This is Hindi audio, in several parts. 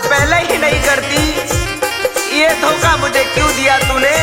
पहले ही नहीं करती, ये धोखा मुझे क्यों दिया तूने?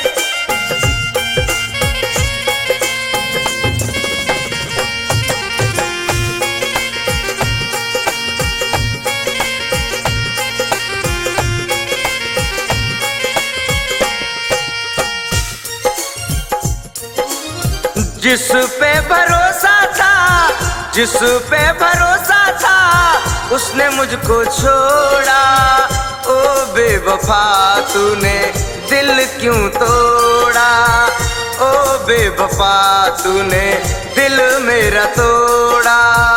जिस पे भरोसा था, जिस पे भरोसा था, उसने मुझको छोड़ा। ओ बेवफा तूने दिल क्यों तोड़ा? ओ बेवफा तूने दिल मेरा तोड़ा।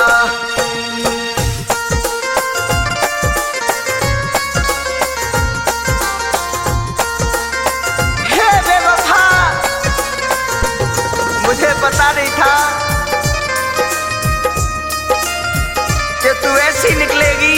मुझे पता नहीं था कि तू ऐसी निकलेगी।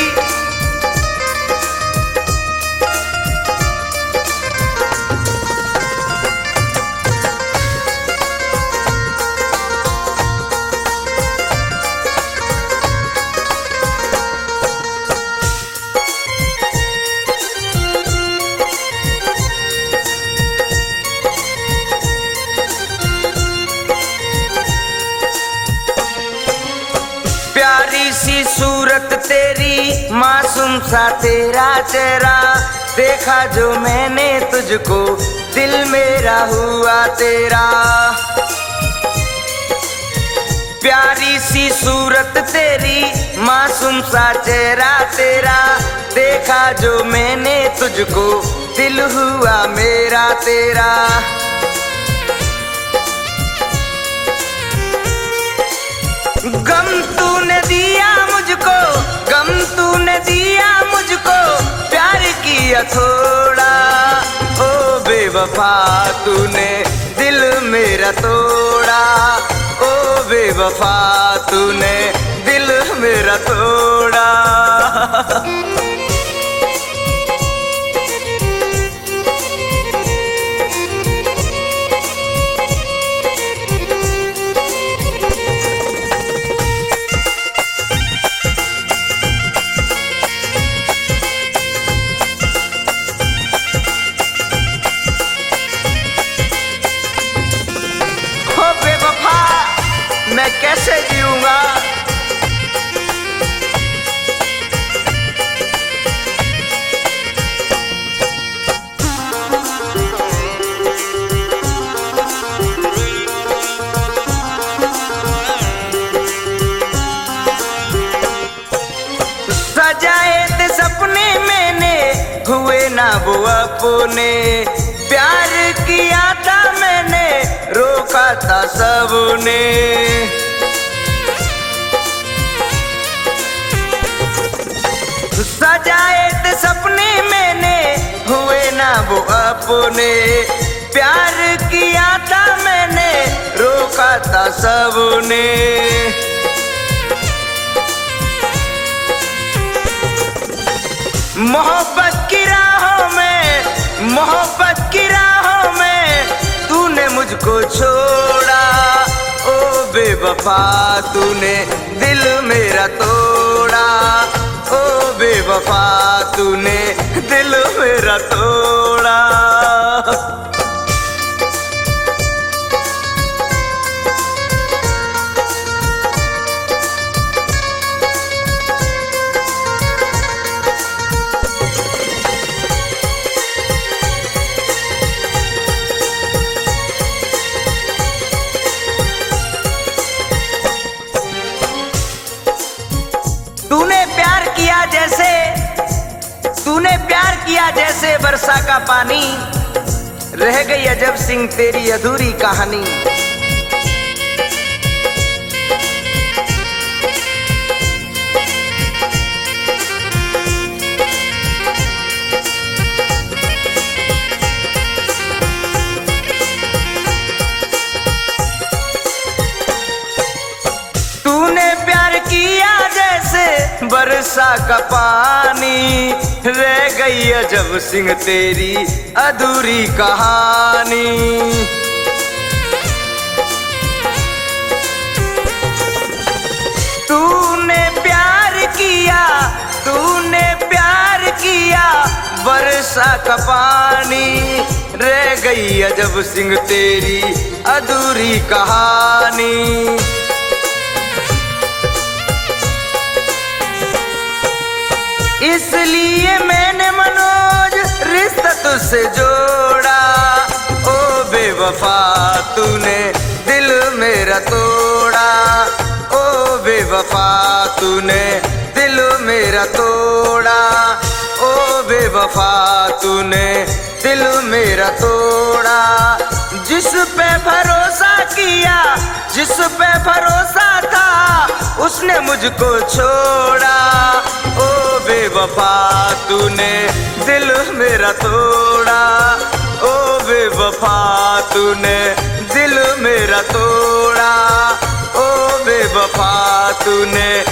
प्यारी सी सूरत तेरी, मासूम सा तेरा चेहरा, देखा जो मैंने तुझको दिल मेरा हुआ तेरा। प्यारी सी सूरत तेरी, मासूम सा चेहरा तेरा, देखा जो मैंने तुझको दिल हुआ मेरा तेरा। गम तूने दिया मुझको, गम तूने दिया मुझको, प्यार किया थोड़ा। ओ बेवफा तूने दिल मेरा तोड़ा। ओ बेवफा तूने दिल मेरा तोड़ा। मैं कैसे जीऊंगा? सजाए थे सपने मैंने, हुए ना वो अपने। प्यार किया था मैंने, रोका था सबने। सजाए थे सपने मैंने, हुए ना वो अपने। प्यार किया था मैंने, रोका था सबने। मोहब्बत की राहों में, मोहब्बत की राहों में तूने मुझको छोड़ा। ओ बेवफा तूने दिल मेरा तोड़ा। ओ बेवफा तूने दिल मेरा तोड़ा। तूने प्यार किया जैसे वर्षा का पानी, रह गई अजब सिंह तेरी अधूरी कहानी। तूने प्यार किया जैसे वर्षा का पानी, रह गई अजब सिंह तेरी अधूरी कहानी। तूने प्यार किया, तूने प्यार वर्षा का पानी, रह गई अजब सिंह तेरी अधूरी कहानी। इसलिए मैंने मनोज रिश्ता तुझसे जोड़ा, ओ बेवफा तूने दिल मेरा तोड़ा, ओ बेवफा तूने दिल मेरा तोड़ा, ओ बेवफा तूने दिल मेरा तोड़ा। जिस पे भरोसा किया, जिस पे भरोसा था, उसने मुझको छोड़ा, ओ बेवफा तूने दिल मेरा तोड़ा, ओ बेवफा तूने दिल मेरा तोड़ा, ओ बेवफा तूने